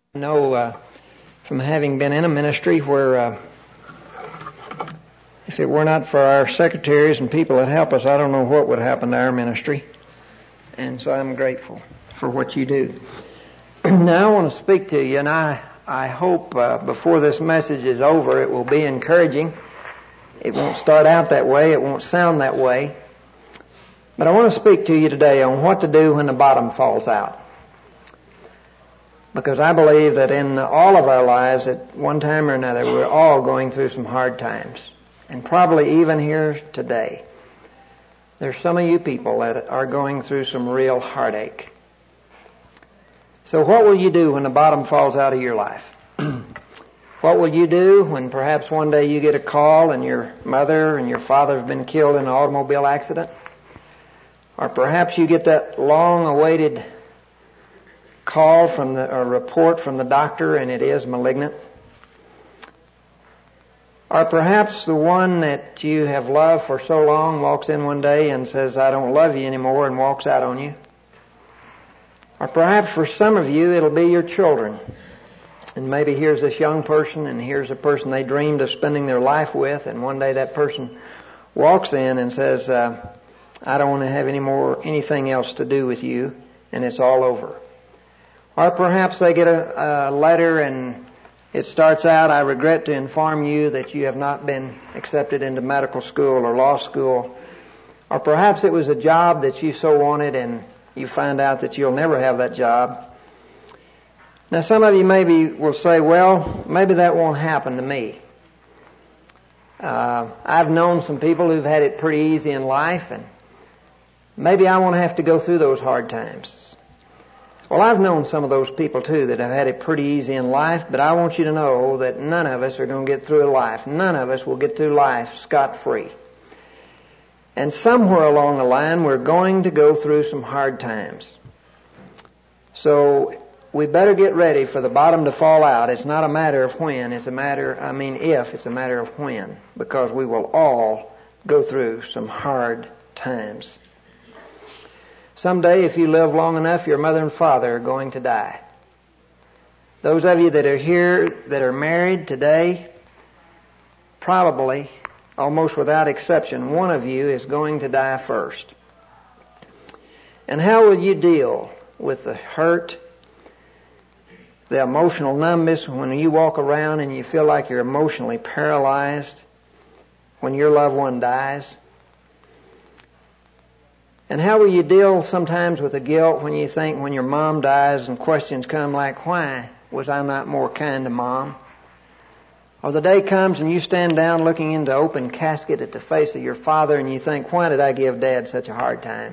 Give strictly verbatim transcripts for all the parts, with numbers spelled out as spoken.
I know uh, from having been in a ministry where uh, if it were not for our secretaries and people that help us, I don't know what would happen to our ministry. And so I'm grateful for what you do. Now I want to speak to you, and I, I hope uh, before this message is over it will be encouraging. It won't start out that way. It won't sound that way. But I want to speak to you today on what to do when the bottom falls out. Because I believe that in all of our lives, at one time or another, we're all going through some hard times. And probably even here today, there's some of you people that are going through some real heartache. So what will you do when the bottom falls out of your life? What will you do when perhaps one day you get a call and your mother and your father have been killed in an automobile accident? Or perhaps you get that long-awaited call from the, or report from the doctor and it is malignant. Or perhaps the one that you have loved for so long walks in one day and says, I don't love you anymore, and walks out on you. Or perhaps for some of you it'll be your children. And maybe here's this young person and here's a person they dreamed of spending their life with, and one day that person walks in and says, uh, I don't want to have any more, anything else to do with you, and it's all over. Or perhaps they get a, a letter and it starts out, I regret to inform you that you have not been accepted into medical school or law school. Or perhaps it was a job that you so wanted and you find out that you'll never have that job. Now some of you maybe will say, well, maybe that won't happen to me. Uh, I've known some people who've had it pretty easy in life, and maybe I won't have to go through those hard times. Well, I've known some of those people too that have had it pretty easy in life, but I want you to know that none of us are going to get through life. None of us will get through life scot-free. And somewhere along the line, we're going to go through some hard times. So we better get ready for the bottom to fall out. It's not a matter of when, it's a matter, I mean if, it's a matter of when, because we will all go through some hard times. Someday, if you live long enough, your mother and father are going to die. Those of you that are here that are married today, probably, almost without exception, one of you is going to die first. And how will you deal with the hurt, the emotional numbness when you walk around and you feel like you're emotionally paralyzed when your loved one dies? And how will you deal sometimes with the guilt when you think when your mom dies and questions come like, why was I not more kind to mom? Or the day comes and you stand down looking into open casket at the face of your father and you think, why did I give Dad such a hard time?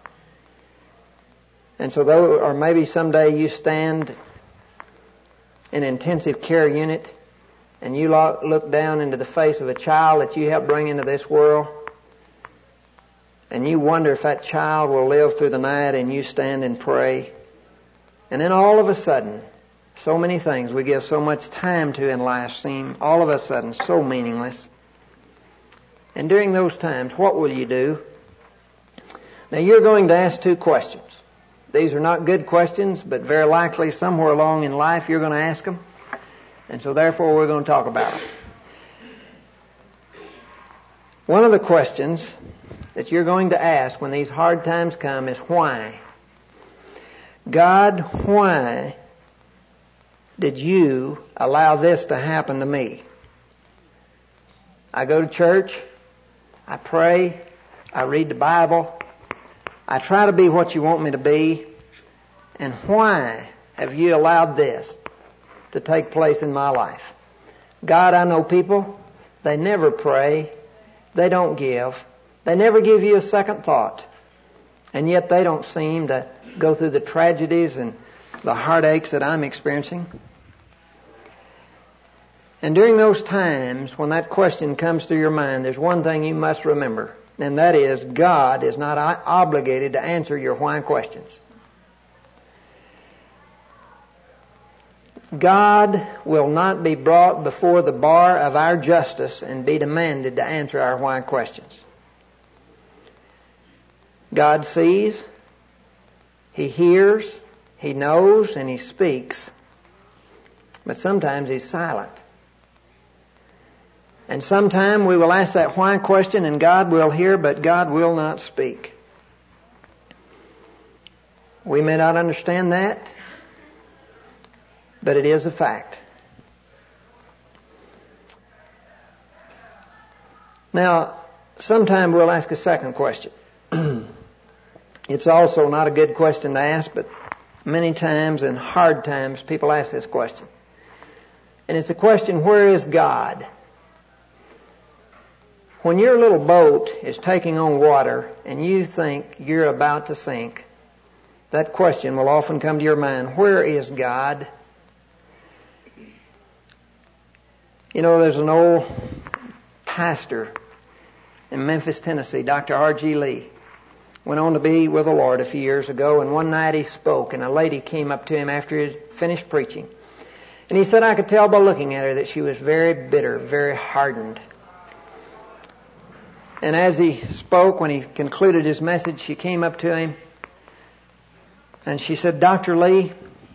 And so though, or maybe someday you stand in an intensive care unit and you look down into the face of a child that you helped bring into this world, and you wonder if that child will live through the night, and you stand and pray. And then all of a sudden, so many things we give so much time to in life seem all of a sudden so meaningless. And during those times, what will you do? Now you're going to ask two questions. These are not good questions, but very likely somewhere along in life you're going to ask them. And so therefore we're going to talk about them. One of the questions that you're going to ask when these hard times come is why? God, why did you allow this to happen to me? I go to church, I pray, I read the Bible, I try to be what you want me to be, and why have you allowed this to take place in my life? God, I know people, they never pray, they don't give, they never give you a second thought. And yet they don't seem to go through the tragedies and the heartaches that I'm experiencing. And during those times when that question comes to your mind, there's one thing you must remember, and that is God is not obligated to answer your why questions. God will not be brought before the bar of our justice and be demanded to answer our why questions. God sees, He hears, He knows, and He speaks. But sometimes He's silent. And sometime we will ask that why question and God will hear, but God will not speak. We may not understand that, but it is a fact. Now, sometime we'll ask a second question. It's also not a good question to ask, but many times in hard times people ask this question. And it's the question, where is God? When your little boat is taking on water and you think you're about to sink, that question will often come to your mind, where is God? You know, there's an old pastor in Memphis, Tennessee, Doctor R G Lee. Went on to be with the Lord a few years ago, and one night he spoke, and a lady came up to him after he had finished preaching. And he said, I could tell by looking at her that she was very bitter, very hardened. And as he spoke, when he concluded his message, she came up to him, and she said, Doctor Lee,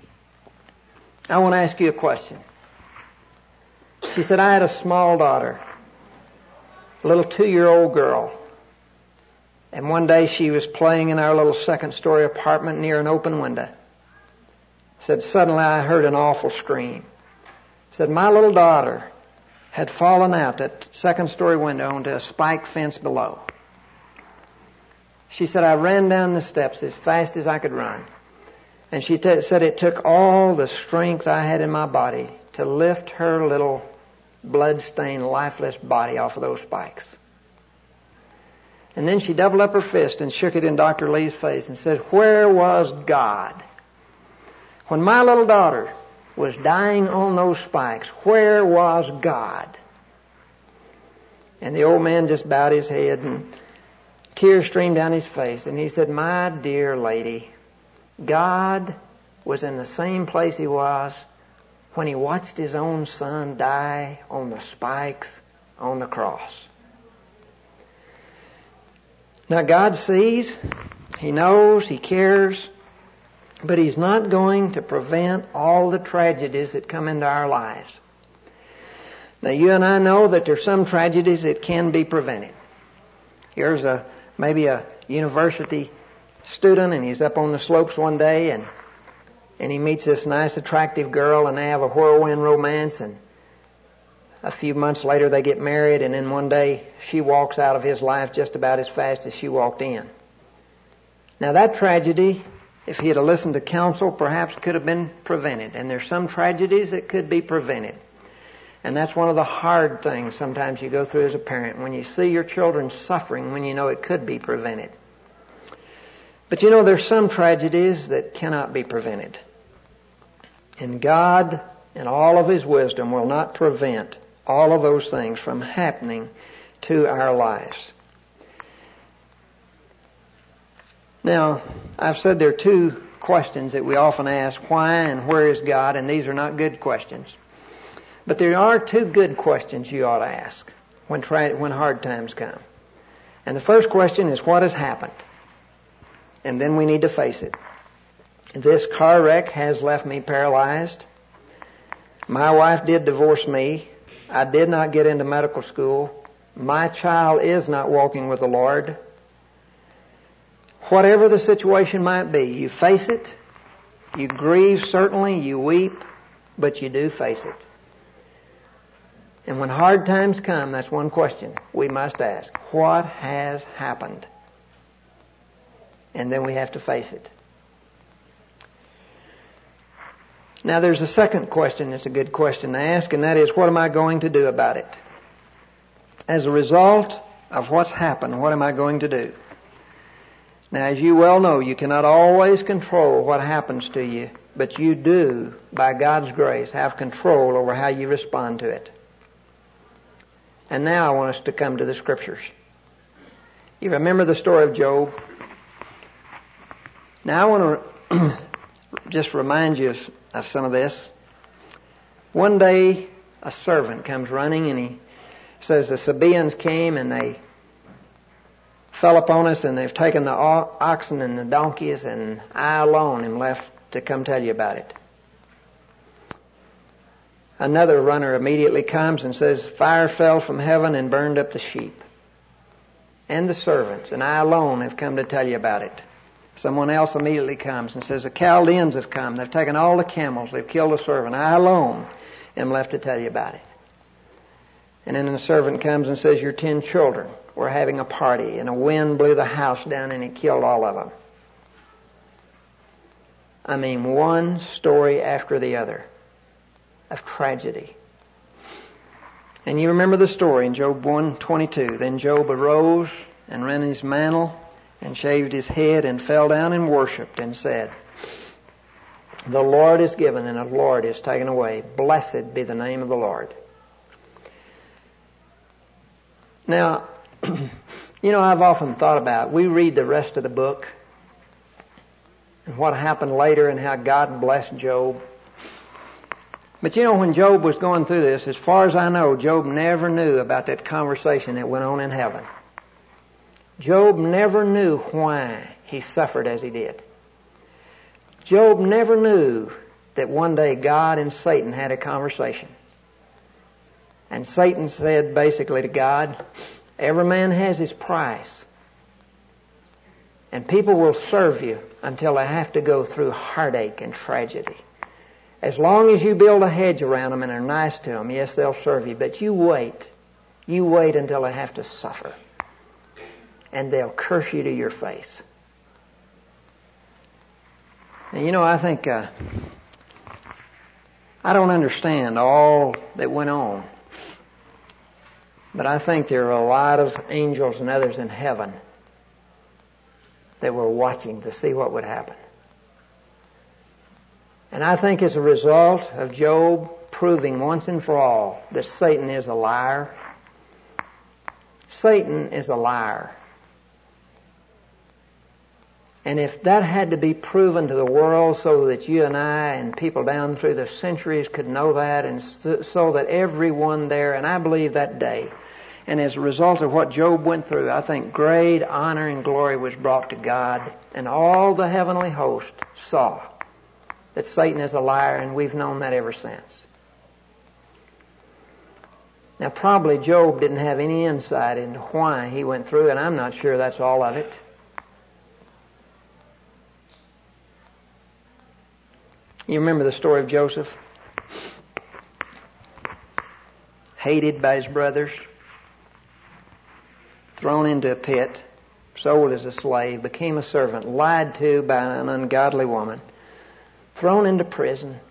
I want to ask you a question. She said, I had a small daughter, a little two-year-old girl. And one day she was playing in our little second-story apartment near an open window. Said, suddenly I heard an awful scream. Said, my little daughter had fallen out that second-story window onto a spike fence below. She said, I ran down the steps as fast as I could run. And she t- said it took all the strength I had in my body to lift her little blood-stained, lifeless body off of those spikes. And then she doubled up her fist and shook it in Doctor Lee's face and said, where was God? When my little daughter was dying on those spikes, where was God? And the old man just bowed his head and tears streamed down his face. And he said, my dear lady, God was in the same place He was when He watched His own Son die on the spikes on the cross. Now God sees, He knows, He cares, but He's not going to prevent all the tragedies that come into our lives. Now you and I know that there's some tragedies that can be prevented. Here's a maybe a university student, and he's up on the slopes one day, and and he meets this nice, attractive girl, and they have a whirlwind romance, and a few months later they get married, and then one day she walks out of his life just about as fast as she walked in. Now that tragedy, if he had listened to counsel, perhaps could have been prevented. And there's some tragedies that could be prevented. And that's one of the hard things sometimes you go through as a parent, when you see your children suffering when you know it could be prevented. But you know, there's some tragedies that cannot be prevented. And God, in all of His wisdom, will not prevent all of those things from happening to our lives. Now, I've said there are two questions that we often ask, why and where is God? And these are not good questions. But there are two good questions you ought to ask when try, when hard times come. And the first question is, what has happened? And then we need to face it. This car wreck has left me paralyzed. My wife did divorce me. I did not get into medical school. My child is not walking with the Lord. Whatever the situation might be, you face it. You grieve, certainly. You weep, but you do face it. And when hard times come, that's one question we must ask. What has happened? And then we have to face it. Now there's a second question that's a good question to ask, and that is, what am I going to do about it? As a result of what's happened, what am I going to do? Now, as you well know, you cannot always control what happens to you, but you do, by God's grace, have control over how you respond to it. And now I want us to come to the Scriptures. You remember the story of Job? Now I want to just remind you of, of some of this. One day, a servant comes running, and he says the Sabaeans came and they fell upon us, and they've taken the oxen and the donkeys, and I alone am left to come tell you about it. Another runner immediately comes and says, fire fell from heaven and burned up the sheep and the servants, and I alone have come to tell you about it. Someone else immediately comes and says, the Chaldeans have come. They've taken all the camels. They've killed a servant. I alone am left to tell you about it. And then the servant comes and says, your ten children were having a party, and a wind blew the house down and it killed all of them. I mean, one story after the other of tragedy. And you remember the story in Job one twenty-two. Then Job arose and rent his mantle and shaved his head and fell down and worshipped and said, the Lord is given and the Lord is taken away. Blessed be the name of the Lord. Now, you know, I've often thought about, we read the rest of the book and what happened later and how God blessed Job. But you know, when Job was going through this, as far as I know, Job never knew about that conversation that went on in heaven. Job never knew why he suffered as he did. Job never knew that one day God and Satan had a conversation. And Satan said basically to God, every man has his price. And people will serve you until they have to go through heartache and tragedy. As long as you build a hedge around them and are nice to them, yes, they'll serve you. But you wait. You wait until they have to suffer. And they'll curse you to your face. And you know, I think, uh, I don't understand all that went on. But I think there are a lot of angels and others in heaven that were watching to see what would happen. And I think as a result of Job proving once and for all that Satan is a liar, Satan is a liar. And if that had to be proven to the world so that you and I and people down through the centuries could know that, and so that everyone there, and I believe that day, and as a result of what Job went through, I think great honor and glory was brought to God, and all the heavenly host saw that Satan is a liar, and we've known that ever since. Now, probably Job didn't have any insight into why he went through, and I'm not sure that's all of it. You remember the story of Joseph? Hated by his brothers, thrown into a pit, sold as a slave, became a servant, lied to by an ungodly woman, thrown into prison.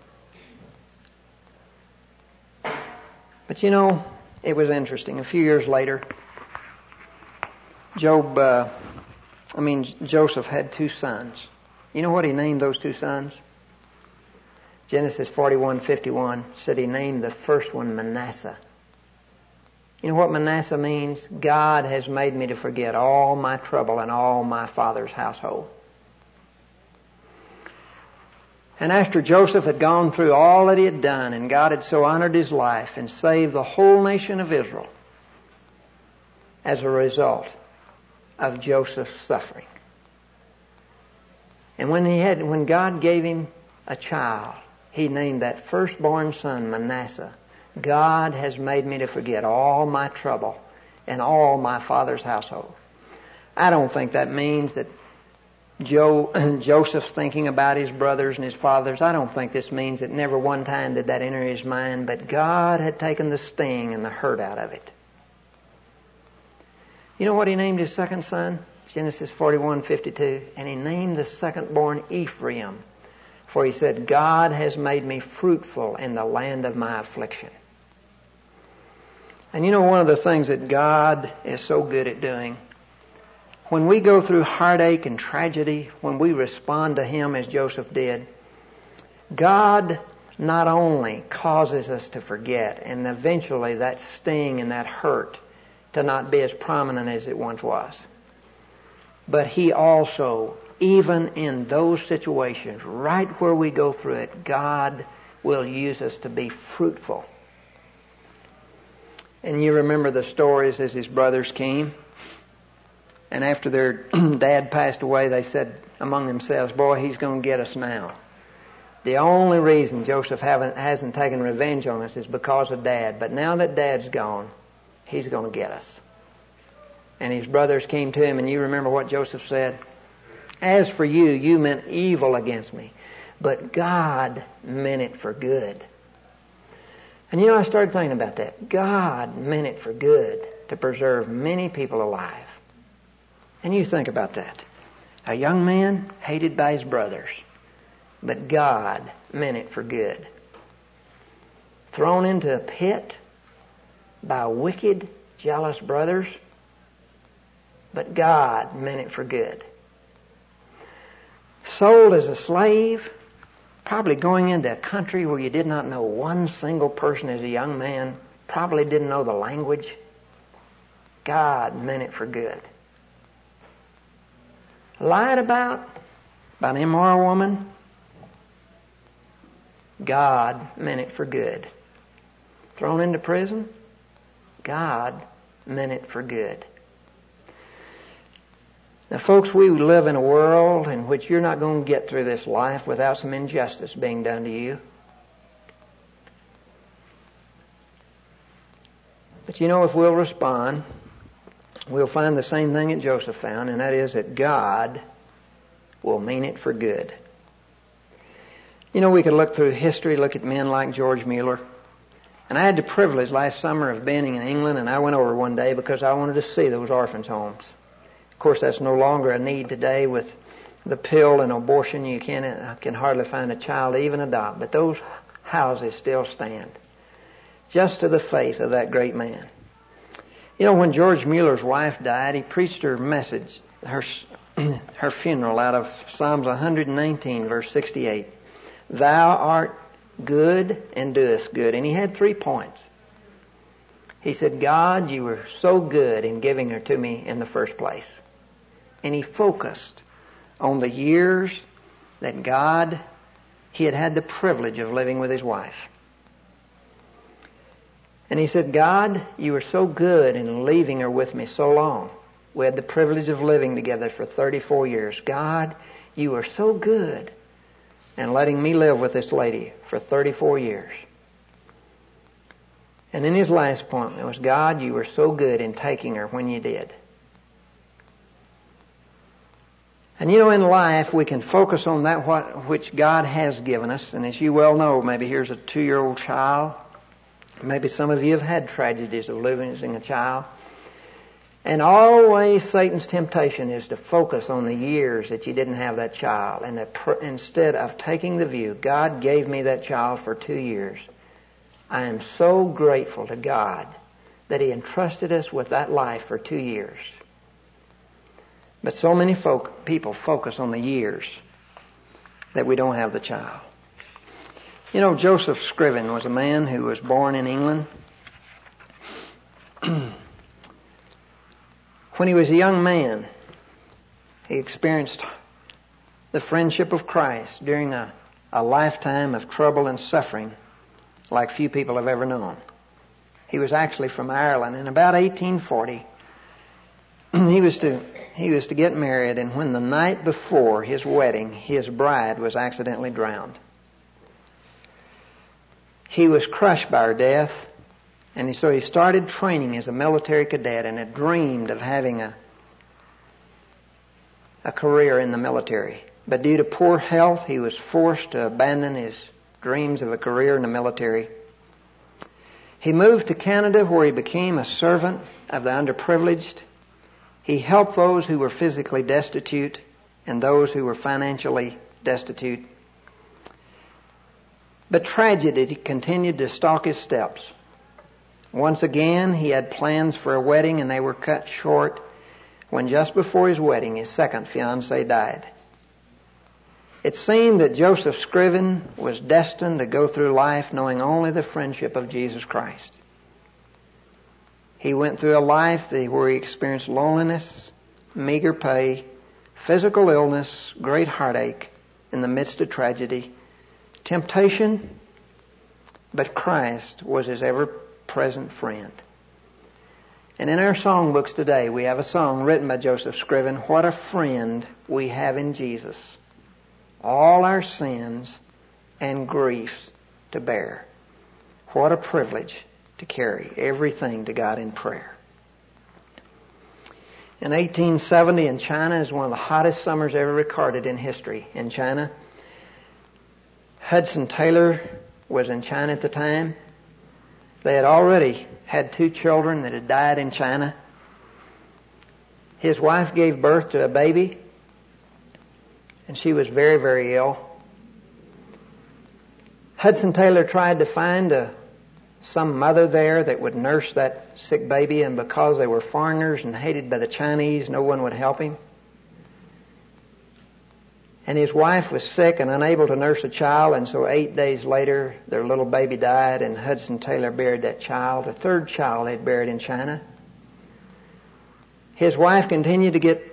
But you know, it was interesting. A few years later, Job, uh, I mean, Joseph had two sons. You know what he named those two sons? Genesis forty-one fifty-one said he named the first one Manasseh. You know what Manasseh means? God has made me to forget all my trouble and all my father's household. And after Joseph had gone through all that he had done, and God had so honored his life and saved the whole nation of Israel as a result of Joseph's suffering. And when he had, when God gave him a child, he named that firstborn son Manasseh. God has made me to forget all my trouble and all my father's household. I don't think that means that Joe, Joseph's thinking about his brothers and his fathers. I don't think this means that never one time did that enter his mind, but God had taken the sting and the hurt out of it. You know what he named his second son? Genesis forty-one fifty-two. And he named the second born Ephraim. For he said, God has made me fruitful in the land of my affliction. And you know, one of the things that God is so good at doing, when we go through heartache and tragedy, when we respond to Him as Joseph did, God not only causes us to forget, and eventually that sting and that hurt to not be as prominent as it once was, but He also, even in those situations, right where we go through it, God will use us to be fruitful. And you remember the stories as his brothers came. And after their dad passed away, they said among themselves, boy, he's going to get us now. The only reason Joseph haven't, hasn't taken revenge on us is because of Dad. But now that Dad's gone, he's going to get us. And his brothers came to him, and you remember what Joseph said? As for you, you meant evil against me, but God meant it for good. And you know, I started thinking about that. God meant it for good to preserve many people alive. And you think about that. A young man hated by his brothers, but God meant it for good. Thrown into a pit by wicked, jealous brothers, but God meant it for good. Sold as a slave, probably going into a country where you did not know one single person as a young man, probably didn't know the language. God meant it for good. Lied about by an immoral woman, God meant it for good. Thrown into prison, God meant it for good. Now, folks, we live in a world in which you're not going to get through this life without some injustice being done to you. But you know, if we'll respond, we'll find the same thing that Joseph found, and that is that God will mean it for good. You know, we could look through history, look at men like George Mueller. And I had the privilege last summer of being in England, and I went over one day because I wanted to see those orphans' homes. Of course, that's no longer a need today with the pill and abortion. You can, can hardly find a child to even adopt. But those houses still stand, just to the faith of that great man. You know, when George Mueller's wife died, he preached her message, her, her funeral out of Psalms one nineteen, verse sixty-eight. Thou art good and doest good. And he had three points. He said, God, you were so good in giving her to me in the first place. And he focused on the years that God, he had had the privilege of living with his wife. And he said, God, you were so good in leaving her with me so long. We had the privilege of living together for thirty-four years. God, you were so good in letting me live with this lady for thirty-four years. And in his last point, it was, God, you were so good in taking her when you did. And you know, in life, we can focus on that what which God has given us. And as you well know, maybe here's a two-year-old child. Maybe some of you have had tragedies of losing a child. And always Satan's temptation is to focus on the years that you didn't have that child. And that pr- instead of taking the view, God gave me that child for two years. I am so grateful to God that he entrusted us with that life for two years. But so many folk, people focus on the years that we don't have the child. You know, Joseph Scriven was a man who was born in England. When he was a young man, he experienced the friendship of Christ during a, a lifetime of trouble and suffering like few people have ever known. He was actually from Ireland. In about eighteen forty, he was to he was to get married, and when the night before his wedding, his bride was accidentally drowned. He was crushed by her death, and so he started training as a military cadet and had dreamed of having a a career in the military. But due to poor health, he was forced to abandon his dreams of a career in the military. He moved to Canada, where he became a servant of the underprivileged. He helped those who were physically destitute and those who were financially destitute. But tragedy continued to stalk his steps. Once again, he had plans for a wedding, and they were cut short when just before his wedding, his second fiancée died. It seemed that Joseph Scriven was destined to go through life knowing only the friendship of Jesus Christ. He went through a life where he experienced loneliness, meager pay, physical illness, great heartache in the midst of tragedy, temptation, but Christ was his ever-present friend. And in our songbooks today, we have a song written by Joseph Scriven, What a Friend We Have in Jesus. All our sins and griefs to bear. What a privilege to carry everything to God in prayer. In eighteen seventy in China is one of the hottest summers ever recorded in history. In China, Hudson Taylor was in China at the time. They had already had two children that had died in China. His wife gave birth to a baby, and she was very, very ill. Hudson Taylor tried to find a, some mother there that would nurse that sick baby, and because they were foreigners and hated by the Chinese, no one would help him. And his wife was sick and unable to nurse a child, and so eight days later, their little baby died, and Hudson Taylor buried that child, the third child they'd buried in China. His wife continued to get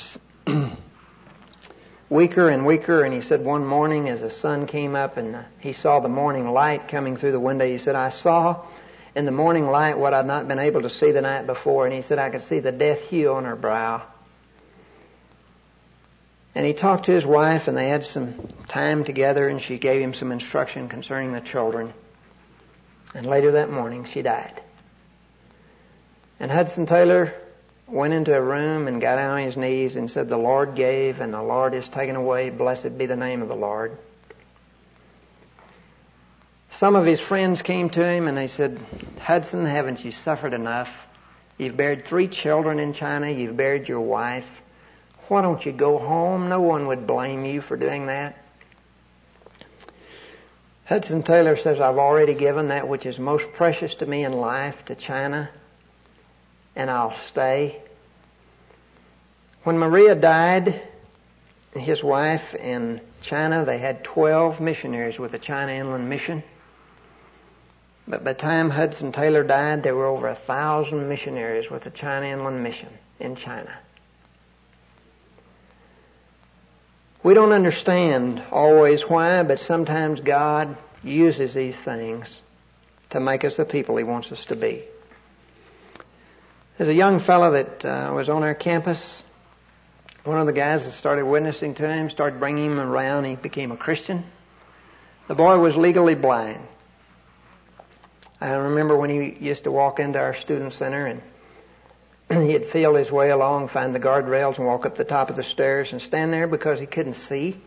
weaker and weaker, and he said one morning as the sun came up and he saw the morning light coming through the window, he said, I saw in the morning light what I'd not been able to see the night before, and he said, I could see the death hue on her brow. And he talked to his wife, and they had some time together, and she gave him some instruction concerning the children. And later that morning, she died. And Hudson Taylor went into a room and got down on his knees and said, the Lord gave and the Lord is taken away. Blessed be the name of the Lord. Some of his friends came to him and they said, Hudson, haven't you suffered enough? You've buried three children in China. You've buried your wife. Why don't you go home? No one would blame you for doing that. Hudson Taylor says, I've already given that which is most precious to me in life to China, and I'll stay. When Maria died, his wife in China, they had twelve missionaries with the China Inland Mission. But by the time Hudson Taylor died, there were over a thousand missionaries with the China Inland Mission in China. We don't understand always why, but sometimes God uses these things to make us the people He wants us to be. There's a young fellow that uh, was on our campus. One of the guys that started witnessing to him, started bringing him around. He became a Christian. The boy was legally blind. I remember when he used to walk into our student center and he'd feel his way along, find the guardrails and walk up the top of the stairs and stand there because he couldn't see.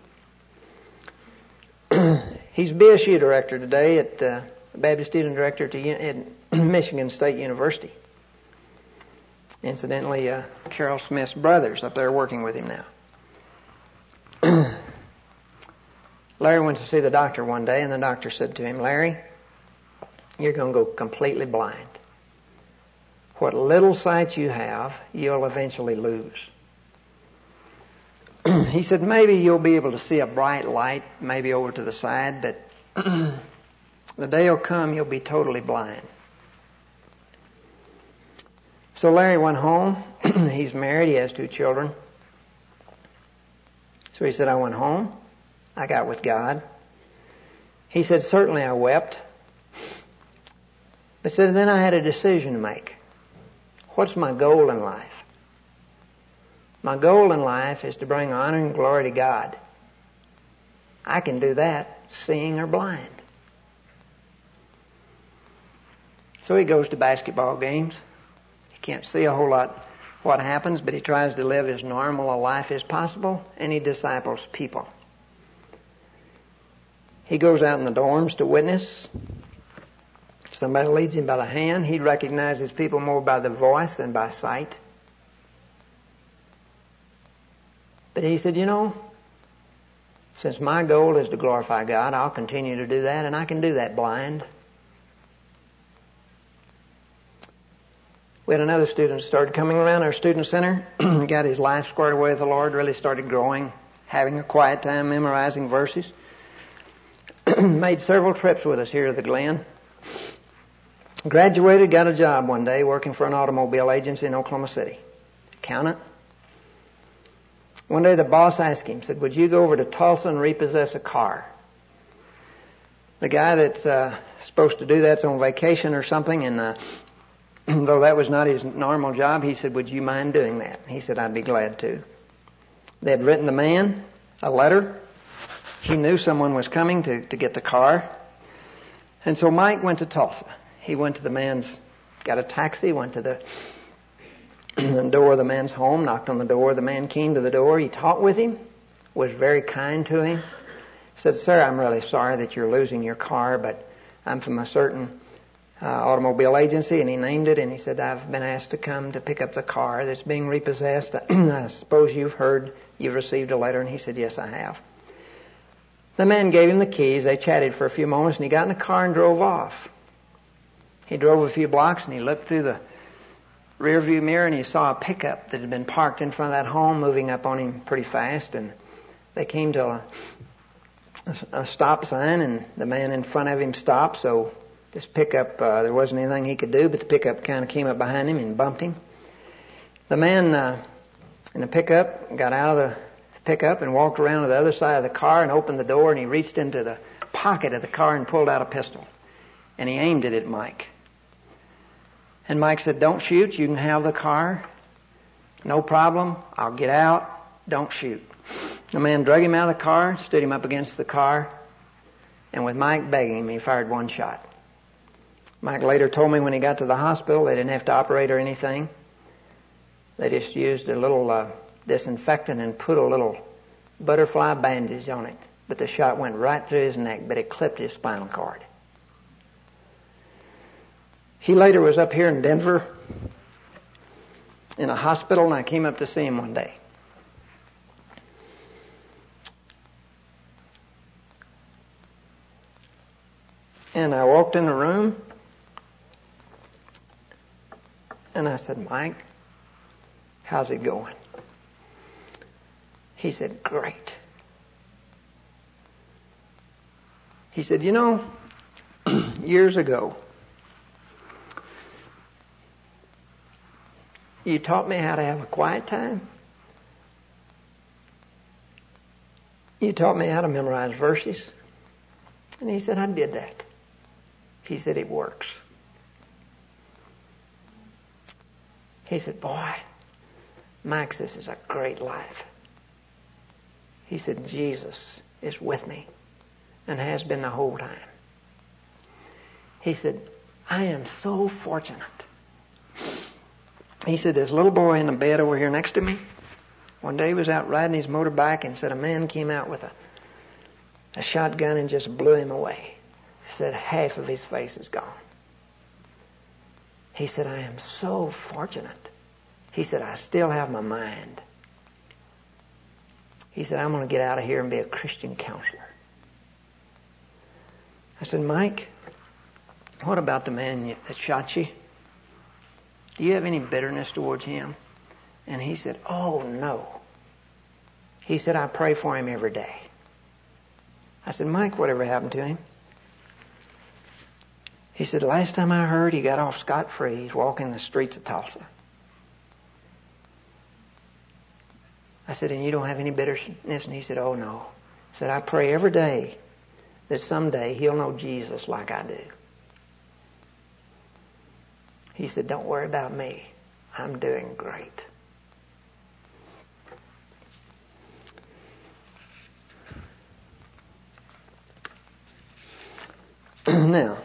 He's B S U director today at uh, Baptist Student Director at, at Michigan State University. Incidentally, uh, Carol Smith's brothers up there working with him now. Larry went to see the doctor one day, and the doctor said to him, Larry, you're going to go completely blind. What little sight you have, you'll eventually lose. He said, maybe you'll be able to see a bright light, maybe over to the side, but the day will come you'll be totally blind. So Larry went home. He's married. He has two children. So he said, I went home. I got with God. He said, certainly I wept. But said, then I had a decision to make. What's my goal in life? My goal in life is to bring honor and glory to God. I can do that seeing or blind. So he goes to basketball games. He can't see a whole lot what happens, but he tries to live as normal a life as possible, and he disciples people. He goes out in the dorms to witness. Somebody leads him by the hand. He recognizes people more by the voice than by sight. But he said, you know, since my goal is to glorify God, I'll continue to do that, and I can do that blind. We had another student who started coming around our student center, got his life squared away with the Lord, really started growing, having a quiet time, memorizing verses. Made several trips with us here to the Glen. Graduated, got a job one day working for an automobile agency in Oklahoma City. Accountant. One day the boss asked him, said, would you go over to Tulsa and repossess a car? The guy that's uh, supposed to do that's on vacation or something, and uh, though that was not his normal job, he said, would you mind doing that? He said, I'd be glad to. They had written the man a letter he knew someone was coming to, to get the car. And so Mike went to Tulsa. He went to the man's, got a taxi, went to the, the door of the man's home, knocked on the door. The man came to the door. He talked with him, was very kind to him. Said, "Sir, I'm really sorry that you're losing your car, but I'm from a certain uh, automobile agency," and he named it, and he said, "I've been asked to come to pick up the car that's being repossessed. I suppose you've heard, you've received a letter," and he said, "Yes, I have." The man gave him the keys. They chatted for a few moments, and he got in the car and drove off. He drove a few blocks, and he looked through the rear view mirror, and he saw a pickup that had been parked in front of that home moving up on him pretty fast, and they came to a a stop sign, and the man in front of him stopped. So this pickup, uh, there wasn't anything he could do, but the pickup kind of came up behind him and bumped him. The man uh, in the pickup got out of the pickup and walked around to the other side of the car and opened the door, and he reached into the pocket of the car and pulled out a pistol, and he aimed it at Mike. And Mike said, "Don't shoot. You can have the car. No problem. I'll get out. Don't shoot." The man drug him out of the car, stood him up against the car, and with Mike begging him, he fired one shot. Mike later told me when he got to the hospital, they didn't have to operate or anything. They just used a little uh, disinfectant and put a little butterfly bandage on it. But the shot went right through his neck, but it clipped his spinal cord. He later was up here in Denver in a hospital, and I came up to see him one day. And I walked in the room, and I said, "Mike, how's it going?" He said, "Great." He said, "You know, years ago, you taught me how to have a quiet time. You taught me how to memorize verses." And he said, "I did that." He said, "It works." He said, "Boy, Max, this is a great life." He said, "Jesus is with me and has been the whole time." He said, "I am so fortunate." He said, "This little boy in the bed over here next to me, one day he was out riding his motorbike, and said a man came out with a, a shotgun and just blew him away. He said half of his face is gone." He said, "I am so fortunate." He said, "I still have my mind." He said, "I'm going to get out of here and be a Christian counselor." I said, "Mike, what about the man that shot you? Do you have any bitterness towards him?" And he said, "Oh, no." He said, "I pray for him every day." I said, "Mike, whatever happened to him?" He said, "Last time I heard, he got off scot-free. He's walking the streets of Tulsa." I said, "And you don't have any bitterness?" And he said, "Oh, no." He said, "I pray every day that someday he'll know Jesus like I do." He said, "Don't worry about me. I'm doing great." Now,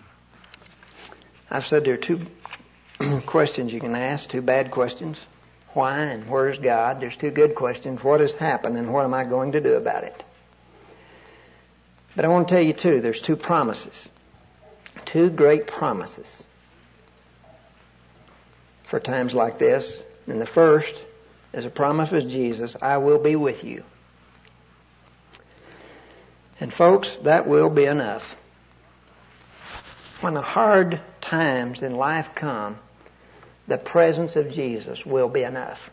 I've said there are two questions you can ask, two bad questions. Why and where's God? There's two good questions. What has happened and what am I going to do about it? But I want to tell you too, there's two promises. Two great promises for times like this. And the first is a promise with Jesus, "I will be with you." And folks, that will be enough. When the hard times in life come, the presence of Jesus will be enough.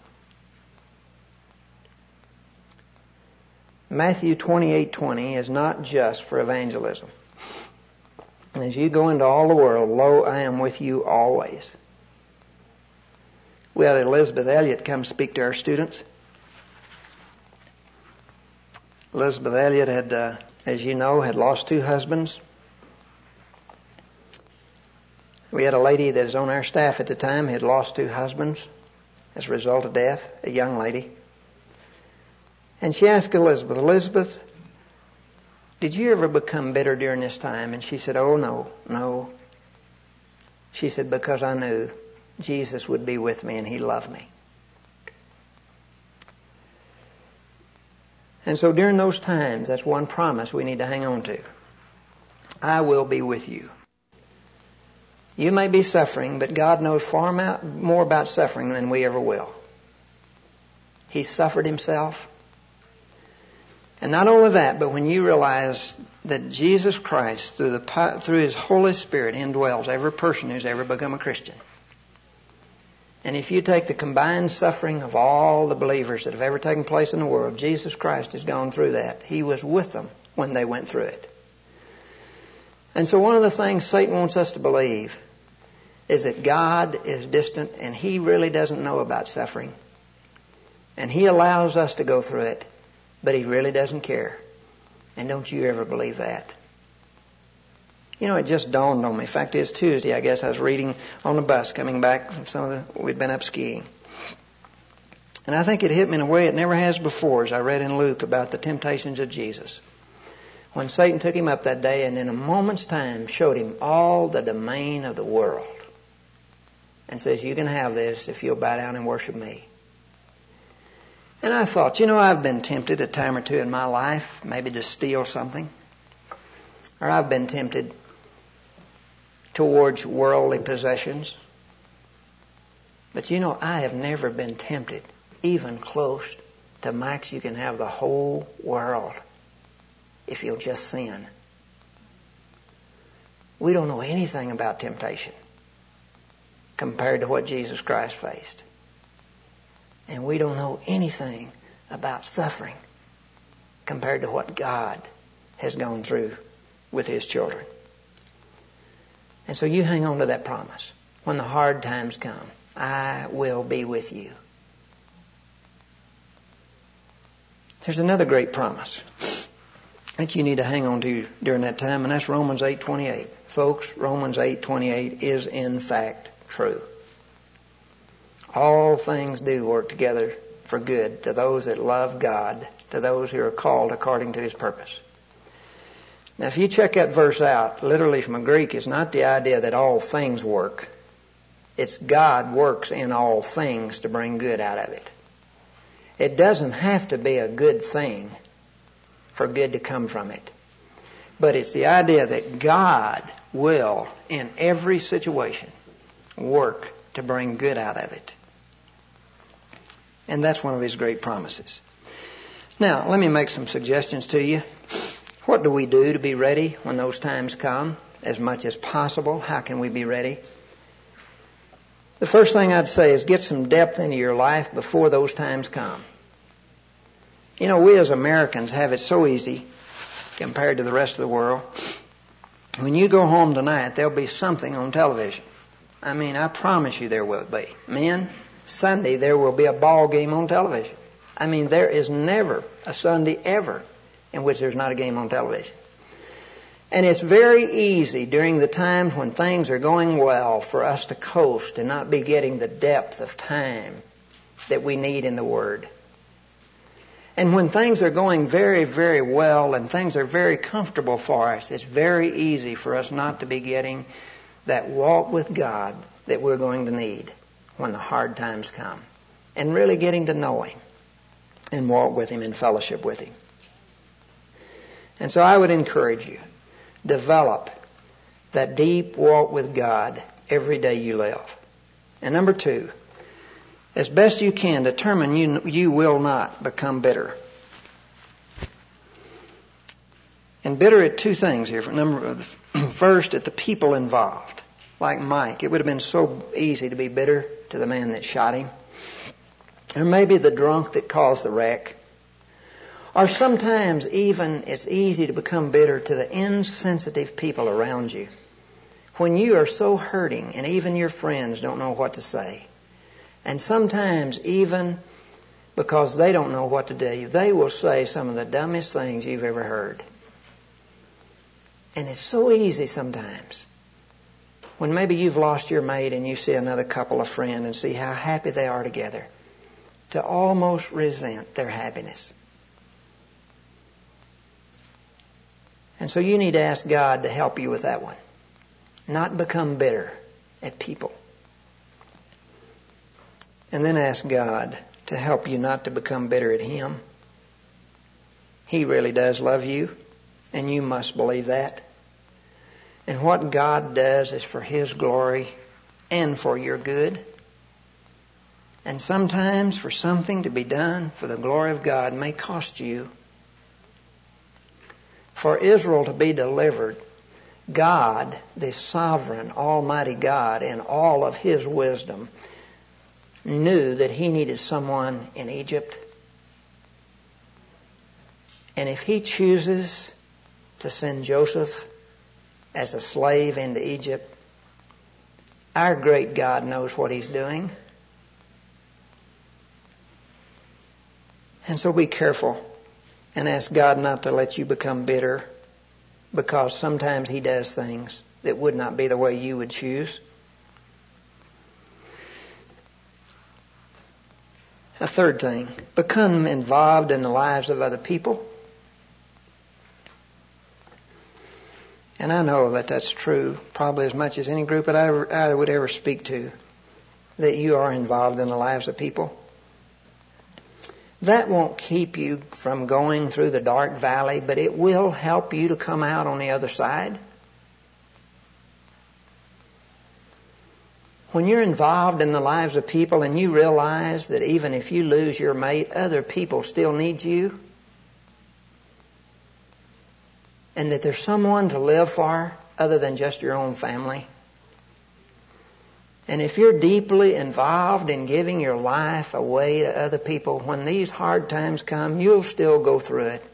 Matthew twenty-eight twenty is not just for evangelism. As you go into all the world, lo, I am with you always. We had Elizabeth Elliot come speak to our students. Elizabeth Elliot had, uh, as you know, had lost two husbands. We had a lady that was on our staff at the time, had lost two husbands as a result of death, a young lady. And she asked Elizabeth, "Elizabeth, did you ever become bitter during this time? And she said, oh, no, no. She said, because I knew Jesus would be with me and He loved me. And so during those times, that's one promise we need to hang on to. I will be with you. You may be suffering, but God knows far more about suffering than we ever will. He suffered Himself. And not only that, but when you realize that Jesus Christ, through the through His Holy Spirit, indwells every person who's ever become a Christian. And if you take the combined suffering of all the believers that have ever taken place in the world, Jesus Christ has gone through that. He was with them when they went through it. And so one of the things Satan wants us to believe is that God is distant and He really doesn't know about suffering. And He allows us to go through it, but He really doesn't care. And don't you ever believe that. You know, it just dawned on me. In fact, it's Tuesday, I guess. I was reading on the bus coming back from some of the, we'd been up skiing. And I think it hit me in a way it never has before as I read in Luke about the temptations of Jesus. When Satan took Him up that day and in a moment's time showed Him all the domain of the world and says, you can have this if you'll bow down and worship me. And I thought, you know, I've been tempted a time or two in my life, maybe to steal something. Or I've been tempted towards worldly possessions. But you know, I have never been tempted even close to Max, you can have the whole world if you'll just sin. We don't know anything about temptation compared to what Jesus Christ faced. And we don't know anything about suffering compared to what God has gone through with His children. And so you hang on to that promise. When the hard times come, I will be with you. There's another great promise that you need to hang on to during that time, and that's Romans eight twenty-eight. Folks, Romans eight twenty-eight is in fact true. All things do work together for good to those that love God, to those who are called according to His purpose. Now, if you check that verse out, literally from the Greek, it's not the idea that all things work. It's God works in all things to bring good out of it. It doesn't have to be a good thing for good to come from it. But it's the idea that God will, in every situation, work to bring good out of it. And that's one of His great promises. Now, let me make some suggestions to you. What do we do to be ready when those times come? As much as possible, how can we be ready? The first thing I'd say is get some depth into your life before those times come. You know, we as Americans have it so easy compared to the rest of the world. When you go home tonight, there'll be something on television. I mean, I promise you there will be. Men, Sunday there will be a ball game on television. I mean, there is never a Sunday ever in which there's not a game on television. And it's very easy during the times when things are going well for us to coast and not be getting the depth of time that we need in the Word. And when things are going very, very well and things are very comfortable for us, it's very easy for us not to be getting that walk with God that we're going to need when the hard times come. And really getting to know Him and walk with Him in fellowship with Him. And so I would encourage you, develop that deep walk with God every day you live. And number two, as best you can, determine you, you will not become bitter. And bitter at two things here. Number, first, at the people involved. Like Mike, it would have been so easy to be bitter to the man that shot him. Or maybe the drunk that caused the wreck. Or sometimes even it's easy to become bitter to the insensitive people around you. When you are so hurting and even your friends don't know what to say. And sometimes even because they don't know what to do, they will say some of the dumbest things you've ever heard. And it's so easy sometimes. When maybe you've lost your mate and you see another couple of friends and see how happy they are together, to almost resent their happiness. And so you need to ask God to help you with that one. Not become bitter at people. And then ask God to help you not to become bitter at Him. He really does love you, and you must believe that. And what God does is for His glory and for your good. And sometimes for something to be done for the glory of God may cost you. For Israel to be delivered, God, the sovereign, almighty God, in all of His wisdom, knew that He needed someone in Egypt. And if He chooses to send Joseph as a slave into Egypt, our great God knows what He's doing. And so be careful and ask God not to let you become bitter, because sometimes He does things that would not be the way you would choose. A third thing, become involved in the lives of other people. And I know that that's true, probably as much as any group that I, ever, I would ever speak to, that you are involved in the lives of people. That won't keep you from going through the dark valley, but it will help you to come out on the other side. When you're involved in the lives of people and you realize that even if you lose your mate, other people still need you, and that there's someone to live for other than just your own family. And if you're deeply involved in giving your life away to other people, when these hard times come, you'll still go through it.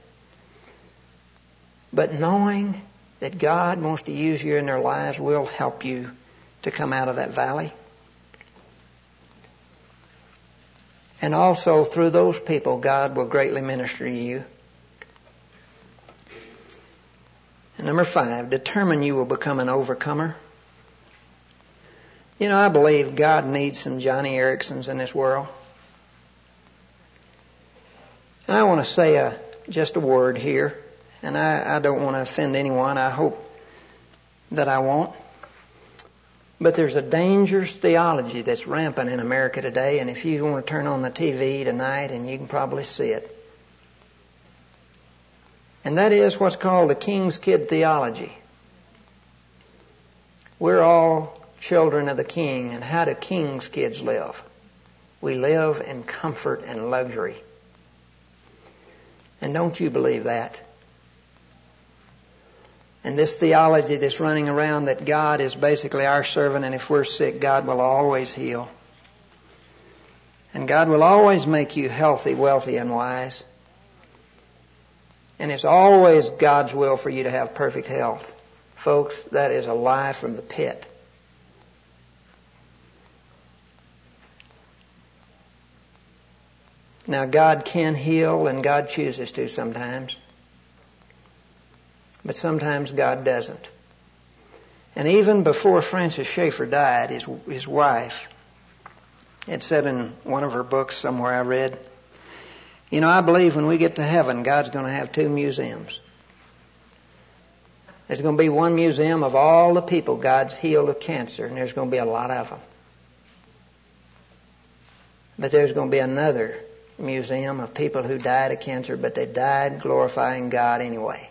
But knowing that God wants to use you in their lives will help you to come out of that valley. And also through those people, God will greatly minister to you. And number five, determine you will become an overcomer. You know, I believe God needs some Johnny Ericssons in this world. And I want to say a, just a word here, and I, I don't want to offend anyone. I hope that I won't. But there's a dangerous theology that's rampant in America today, and if you want to turn on the T V tonight, and you can probably see it. And that is what's called the King's Kid theology. We're all children of the King, and how do King's kids live? We live in comfort and luxury. And don't you believe that? And this theology that's running around that God is basically our servant, and if we're sick, God will always heal. And God will always make you healthy, wealthy, and wise. And it's always God's will for you to have perfect health. Folks, that is a lie from the pit. Now, God can heal, and God chooses to sometimes. But sometimes God doesn't. And even before Francis Schaeffer died, his, his wife had said in one of her books somewhere I read, you know, I believe when we get to heaven, God's going to have two museums. There's going to be one museum of all the people God's healed of cancer, and there's going to be a lot of them. But there's going to be another museum of people who died of cancer, but they died glorifying God anyway.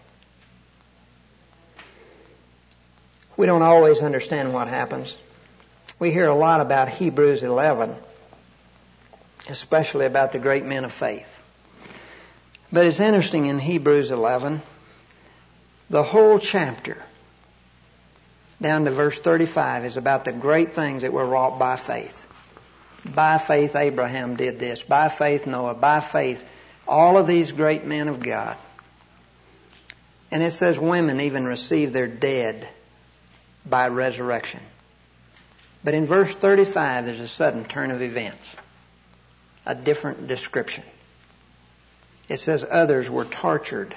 We don't always understand what happens. We hear a lot about Hebrews eleven, especially about the great men of faith. But it's interesting in Hebrews eleven, the whole chapter, down to verse thirty-five, is about the great things that were wrought by faith. By faith, Abraham did this. By faith, Noah. By faith, all of these great men of God. And it says women even received their dead by resurrection. But in verse thirty-five, there's a sudden turn of events. A different description. It says others were tortured,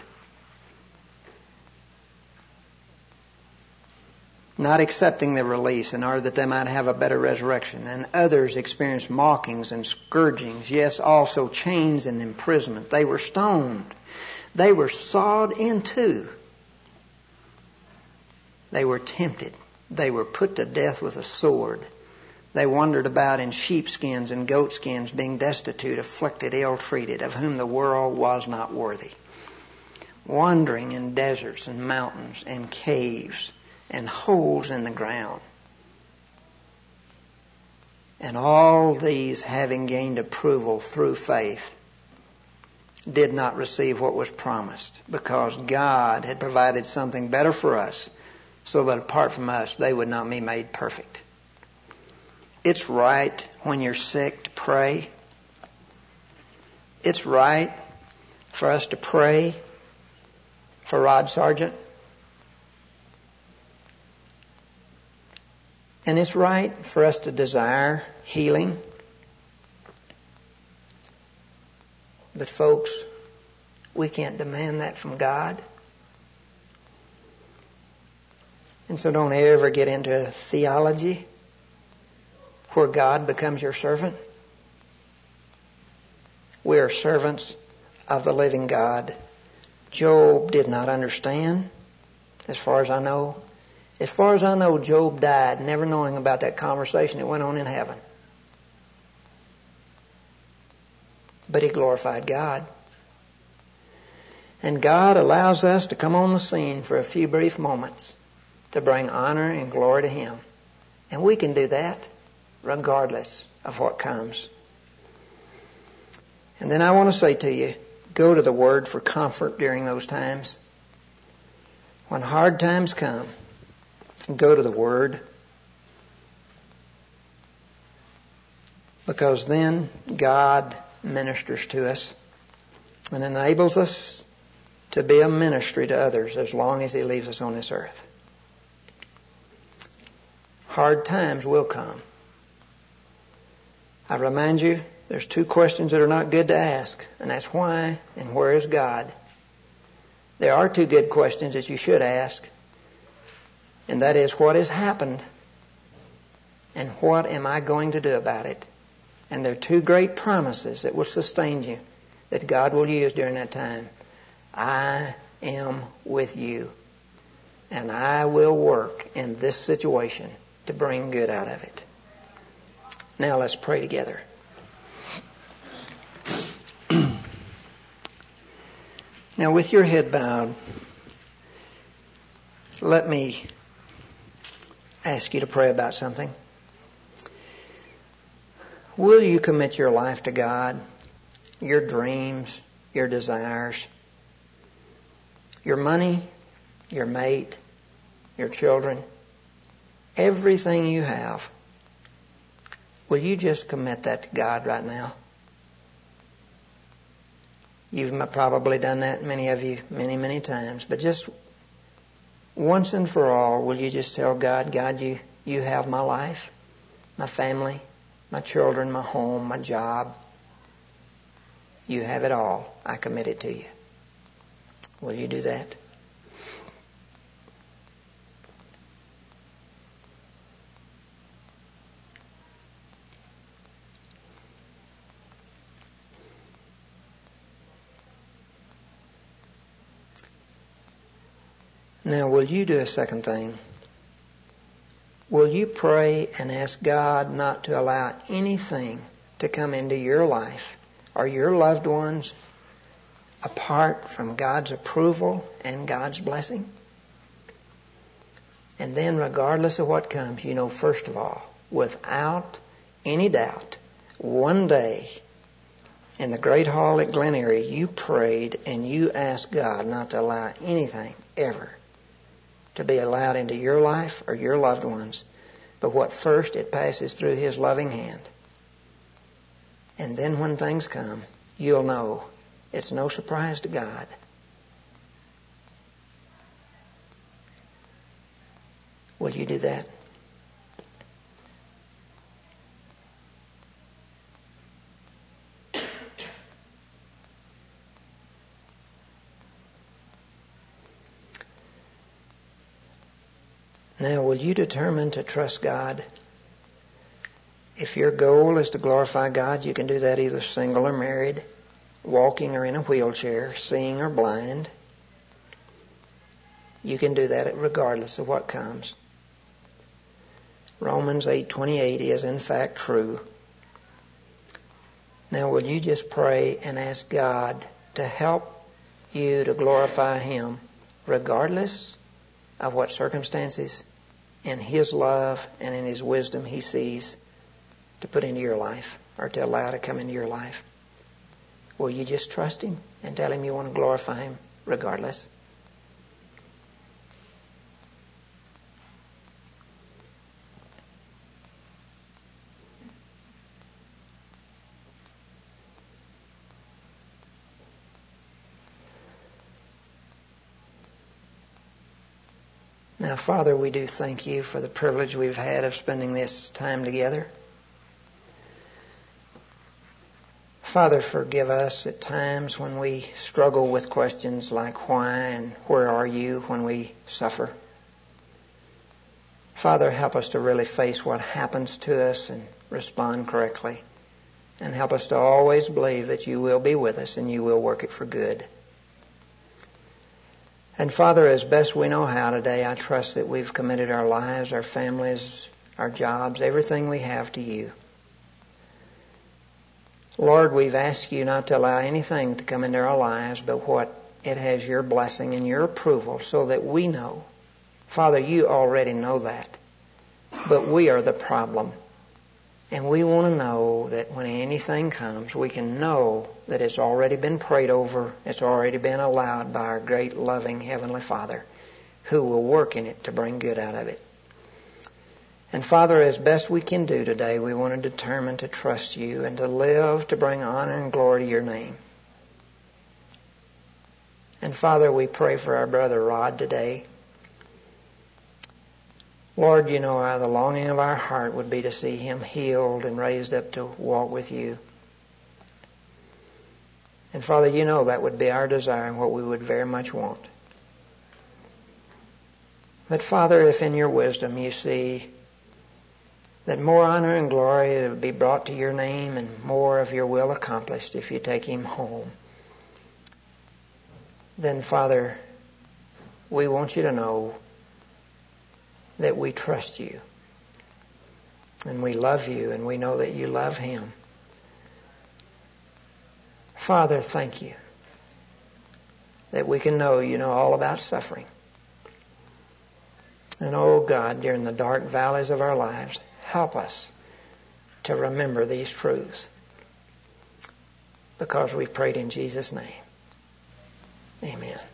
not accepting their release in order that they might have a better resurrection. And others experienced mockings and scourgings, yes, also chains and imprisonment. They were stoned. They were sawed in two. They were tempted. They were put to death with a sword. They wandered about in sheepskins and goatskins, being destitute, afflicted, ill-treated, of whom the world was not worthy. Wandering in deserts and mountains and caves and holes in the ground. And all these, having gained approval through faith, did not receive what was promised, because God had provided something better for us, so that apart from us, they would not be made perfect. It's right when you're sick to pray. It's right for us to pray for Rod Sargent. And it's right for us to desire healing. But folks, we can't demand that from God. And so don't ever get into theology where God becomes your servant. We are servants of the living God. Job did not understand, as far as I know. As far as I know, Job died never knowing about that conversation that went on in heaven. But he glorified God. And God allows us to come on the scene for a few brief moments to bring honor and glory to Him. And we can do that regardless of what comes. And then I want to say to you, go to the Word for comfort during those times. When hard times come, go to the Word. Because then God ministers to us and enables us to be a ministry to others as long as He leaves us on this earth. Hard times will come. I remind you, there's two questions that are not good to ask, and that's why and where is God? There are two good questions that you should ask, and that is, what has happened and what am I going to do about it? And there are two great promises that will sustain you, that God will use during that time. I am with you, and I will work in this situation to bring good out of it. Now let's pray together. Now with your head bowed, let me ask you to pray about something. Will you commit your life to God, your dreams, your desires, your money, your mate, your children, everything you have? Will you just commit that to God right now? You've probably done that, many of you, many, many times. But just once and for all, will you just tell God, God, you, you have my life, my family, my children, my home, my job. You have it all. I commit it to you. Will you do that? Now, will you do a second thing? Will you pray and ask God not to allow anything to come into your life or your loved ones apart from God's approval and God's blessing? And then, regardless of what comes, you know, first of all, without any doubt, one day in the great hall at Glen Eyrie, you prayed and you asked God not to allow anything ever to be allowed into your life or your loved ones, but what first it passes through His loving hand. And then when things come, you'll know it's no surprise to God. Will you do that? Now, will you determine to trust God? If your goal is to glorify God, you can do that either single or married, walking or in a wheelchair, seeing or blind. You can do that regardless of what comes. Romans eight twenty-eight is in fact true. Now will you just pray and ask God to help you to glorify Him regardless of what circumstances, in His love and in His wisdom He sees to put into your life or to allow to come into your life. Will you just trust Him and tell Him you want to glorify Him regardless? Now, Father, we do thank you for the privilege we've had of spending this time together. Father, forgive us at times when we struggle with questions like why and where are you when we suffer. Father, help us to really face what happens to us and respond correctly. And help us to always believe that you will be with us and you will work it for good. And Father, as best we know how today, I trust that we've committed our lives, our families, our jobs, everything we have to you. Lord, we've asked you not to allow anything to come into our lives but what it has your blessing and your approval so that we know. Father, you already know that. But we are the problem. And we want to know that when anything comes, we can know that it's already been prayed over, it's already been allowed by our great loving Heavenly Father, who will work in it to bring good out of it. And Father, as best we can do today, we want to determine to trust you and to live to bring honor and glory to your name. And Father, we pray for our brother Rod today. Lord, you know how the longing of our heart would be to see him healed and raised up to walk with you. And Father, you know that would be our desire and what we would very much want. But Father, if in your wisdom you see that more honor and glory would be brought to your name and more of your will accomplished if you take him home, then Father, we want you to know that we trust you and we love you and we know that you love him. Father, thank you that we can know you know all about suffering. And oh God, during the dark valleys of our lives, help us to remember these truths because we've prayed in Jesus' name. Amen.